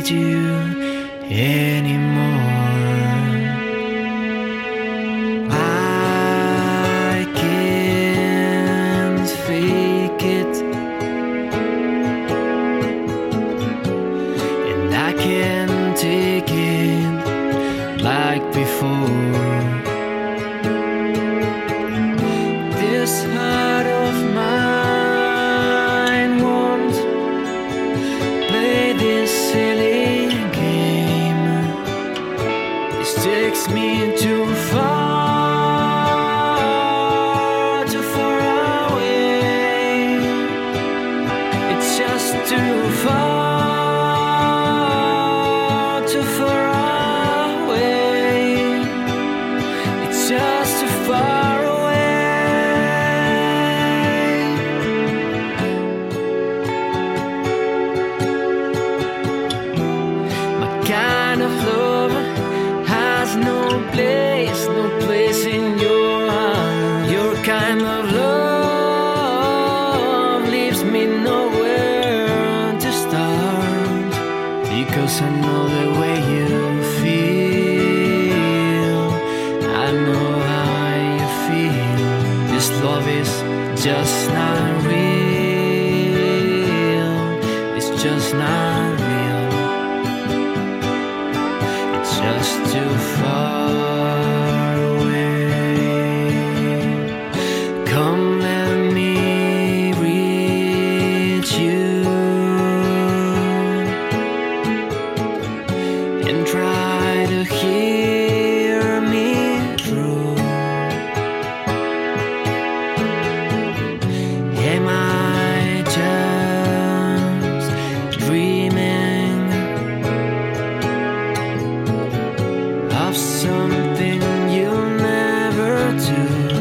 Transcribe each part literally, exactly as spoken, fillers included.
need you anymore. I can't fake it, and I can't take it like before. This heart of mine won't play this silly game. This takes me too far, too far away. It's just too far, too far away. It's just too far away. Kind of love has no place, no place in your heart. Your kind of love leaves me nowhere to start, because I know the way you feel. I know how you feel. This love is just not real. It's just not real. Just too far away. Come, let me reach you and try to hear me through. Am I just dreaming of something you'll never do?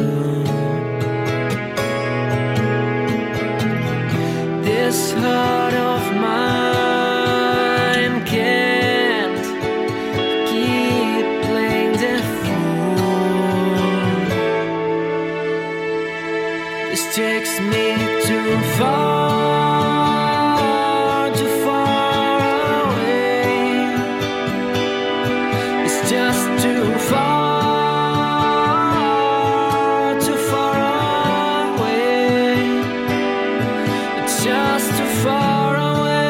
This heart of mine can't keep playing the fool. This takes me too far, too far away. It's just too far, too far away. It's just too far away.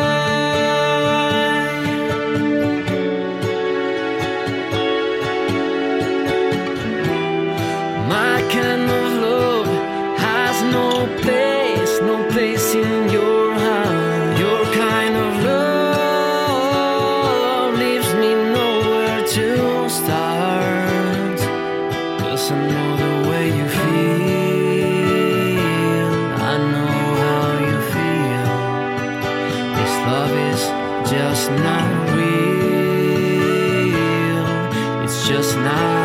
My kind of love has no place, no place in your heart. Your kind of love leaves me nowhere to start, 'cause I know the way you feel. I know how you feel. This love is just not real. It's just not